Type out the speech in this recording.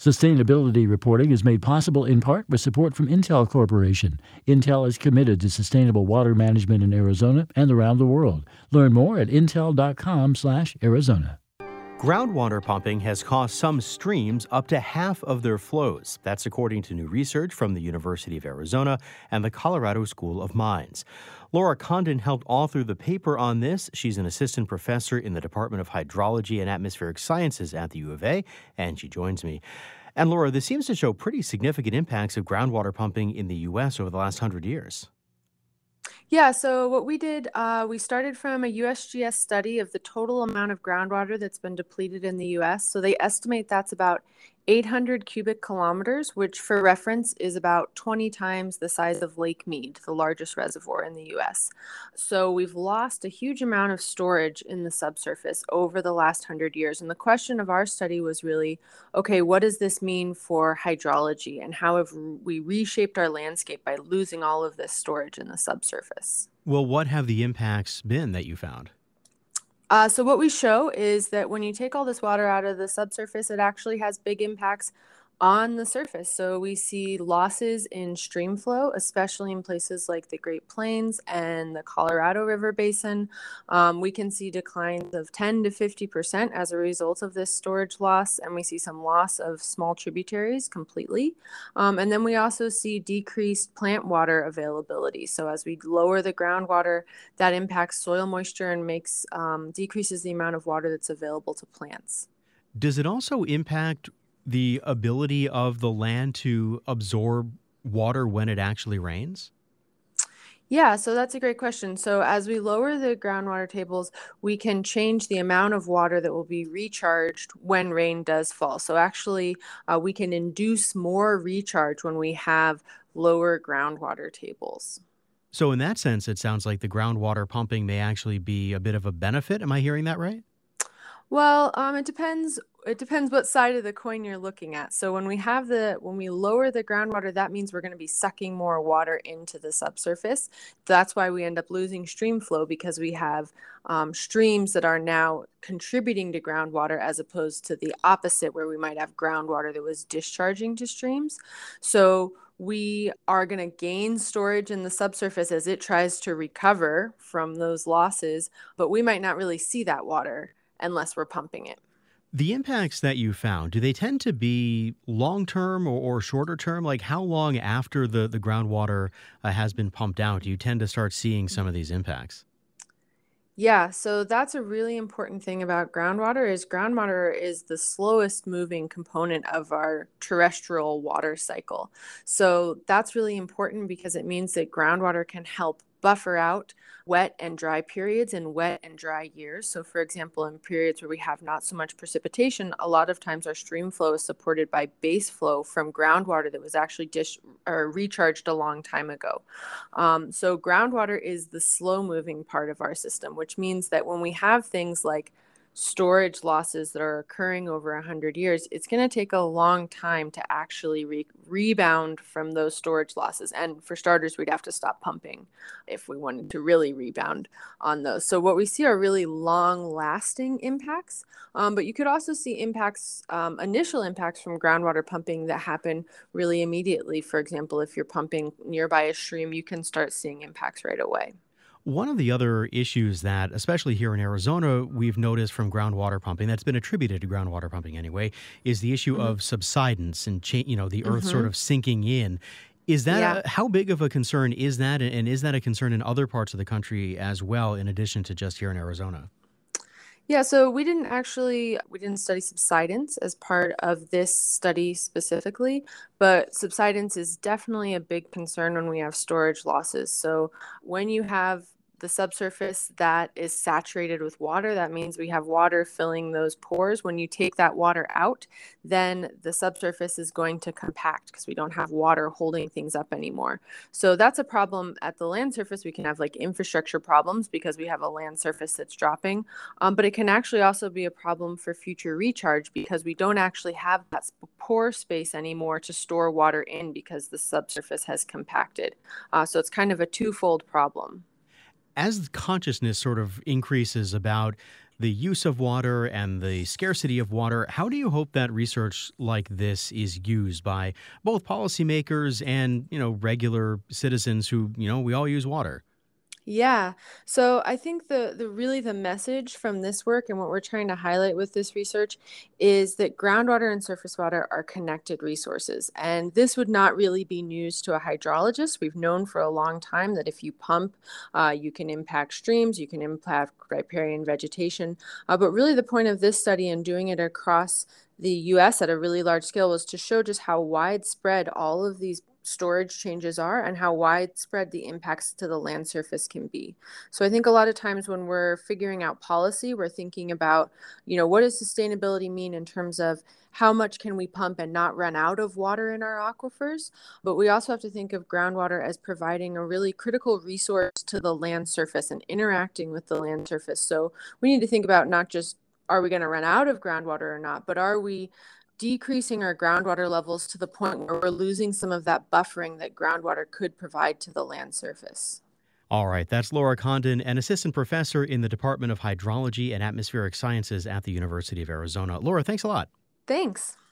Sustainability reporting is made possible in part with support from Intel Corporation. Intel is committed to sustainable water management in Arizona and around the world. Learn more at intel.com/Arizona. Groundwater pumping has cost some streams up to half of their flows. That's according to new research from the University of Arizona and the Colorado School of Mines. Laura Condon helped author the paper on this. She's an assistant professor in the Department of Hydrology and Atmospheric Sciences at the U of A, and she joins me. And Laura, this seems to show pretty significant impacts of groundwater pumping in the U.S. over the last 100 years. Yeah, so what we did, we started from a USGS study of the total amount of groundwater that's been depleted in the US. So they estimate that's about 800 cubic kilometers, which for reference is about 20 times the size of Lake Mead, the largest reservoir in the US. So we've lost a huge amount of storage in the subsurface over the last 100 years. And the question of our study was really, okay, what does this mean for hydrology and how have we reshaped our landscape by losing all of this storage in the subsurface? Well, what have the impacts been that you found? So what we show is that when you take all this water out of the subsurface, it actually has big impacts on the surface. So we see losses in stream flow, especially in places like the Great Plains and the Colorado River Basin. We can see declines of 10 to 50% as a result of this storage loss, and we see some loss of small tributaries completely. And then we also see decreased plant water availability. So as we lower the groundwater, that impacts soil moisture and makes decreases the amount of water that's available to plants. Does it also impact the ability of the land to absorb water when it actually rains? Yeah, so that's a great question. So as we lower the groundwater tables, we can change the amount of water that will be recharged when rain does fall. So actually, we can induce more recharge when we have lower groundwater tables. So in that sense, it sounds like the groundwater pumping may actually be a bit of a benefit. Am I hearing that right? Well, it depends. It depends what side of the coin you're looking at. So when we lower the groundwater, that means we're going to be sucking more water into the subsurface. That's why we end up losing stream flow because we have streams that are now contributing to groundwater as opposed to the opposite, where we might have groundwater that was discharging to streams. So we are going to gain storage in the subsurface as it tries to recover from those losses, but we might not really see that water unless we're pumping it. The impacts that you found, do they tend to be long-term or shorter term? Like how long after the groundwater has been pumped out do you tend to start seeing some of these impacts? Yeah, so that's a really important thing about groundwater is the slowest moving component of our terrestrial water cycle. So that's really important because it means that groundwater can help buffer out wet and dry periods and wet and dry years. So for example, in periods where we have not so much precipitation, a lot of times our stream flow is supported by base flow from groundwater that was actually recharged a long time ago. So groundwater is the slow moving part of our system, which means that when we have things like storage losses that are occurring over 100 years, it's going to take a long time to actually rebound from those storage losses. And for starters, we'd have to stop pumping if we wanted to really rebound on those. So what we see are really long-lasting impacts, but you could also see impacts, initial impacts from groundwater pumping that happen really immediately. For example, if you're pumping nearby a stream, you can start seeing impacts right away. One of the other issues that, especially here in Arizona, we've noticed from groundwater pumping, that's been attributed to groundwater pumping anyway, is the issue of subsidence and the earth sort of sinking in. Is that how big of a concern is that? And is that a concern in other parts of the country as well, in addition to just here in Arizona? Yeah, so we didn't study subsidence as part of this study specifically, but subsidence is definitely a big concern when we have storage losses. So when you have the subsurface that is saturated with water, that means we have water filling those pores. When you take that water out, then the subsurface is going to compact because we don't have water holding things up anymore. So that's a problem at the land surface. We can have like infrastructure problems because we have a land surface that's dropping, but it can actually also be a problem for future recharge because we don't actually have that pore space anymore to store water in because the subsurface has compacted. So it's kind of a twofold problem. As consciousness sort of increases about the use of water and the scarcity of water. How do you hope that research like this is used by both policymakers and, regular citizens who, we all use water? Yeah. So I think the message from this work and what we're trying to highlight with this research is that groundwater and surface water are connected resources. And this would not really be news to a hydrologist. We've known for a long time that if you pump, you can impact streams, you can impact riparian vegetation. But really the point of this study and doing it across the US at a really large scale was to show just how widespread all of these storage changes are and how widespread the impacts to the land surface can be. So I think a lot of times when we're figuring out policy, we're thinking about, what does sustainability mean in terms of how much can we pump and not run out of water in our aquifers? But we also have to think of groundwater as providing a really critical resource to the land surface and interacting with the land surface. So we need to think about not just are we going to run out of groundwater or not, but are we decreasing our groundwater levels to the point where we're losing some of that buffering that groundwater could provide to the land surface. All right, that's Laura Condon, an assistant professor in the Department of Hydrology and Atmospheric Sciences at the University of Arizona. Laura, thanks a lot. Thanks.